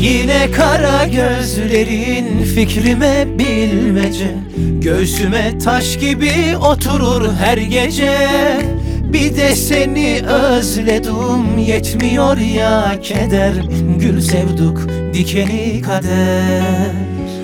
Yine kara gözlerin fikrime bilmece, göğsüme taş gibi oturur her gece. Bir de seni özledim, yetmiyor ya keder. Gül sevduk, dikeni kader.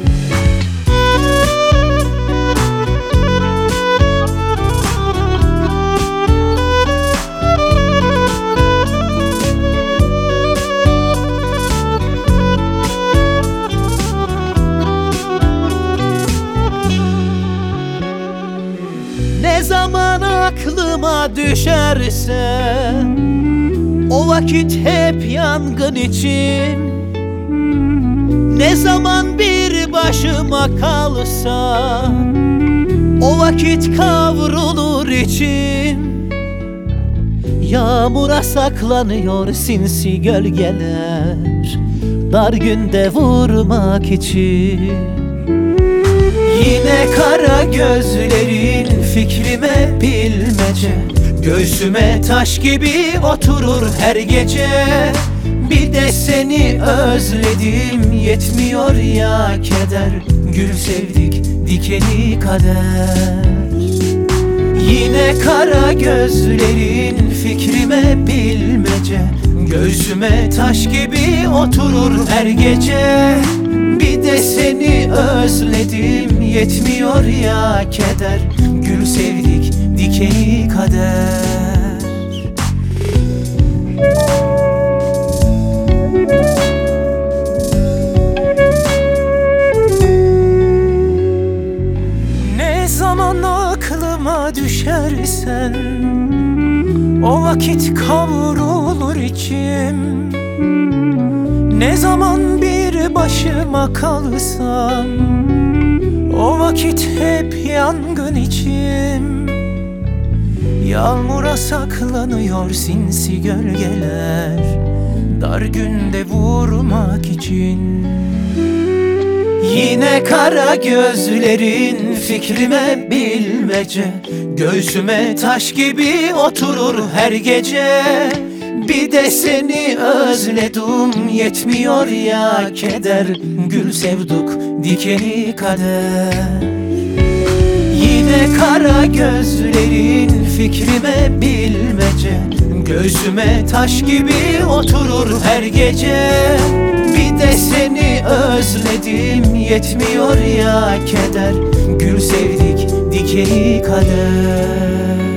Ne zaman aklıma düşerse o vakit hep yangın için. Ne zaman bir başıma kalsa o vakit kavrulur içim. Yağmura saklanıyor sinsi gölgeler, dar günde vurmak için. Yine kara gözlerin fikrime bilmece, göğsüme taş gibi oturur her gece. Bir de seni özledim, yetmiyor ya keder. Gül sevdik, dikeni kader. Yine kara gözlerin fikrime bilmece, göğsüme taş gibi oturur her gece. Bir de seni özledim, yetmiyor ya keder. Gül sevdik, dikeni kader. Ne zaman aklıma düşersen o vakit kavrulur içim. Ne zaman bir başıma kalsam o vakit hep yangın içim. Yağmura saklanıyor sinsi gölgeler, dar günde vurmak için. Yine kara gözlerin fikrime bilmece, göğsüme taş gibi oturur her gece. Bir de seni özledim, yetmiyor ya keder. Gül sevduk, dikeni kader. Yine kara gözlerin fikrime bilmece, göğsüme taş gibi oturur her gece. Bir de seni özledim, yetmiyor ya keder. Gül sevdik, dikeni kader.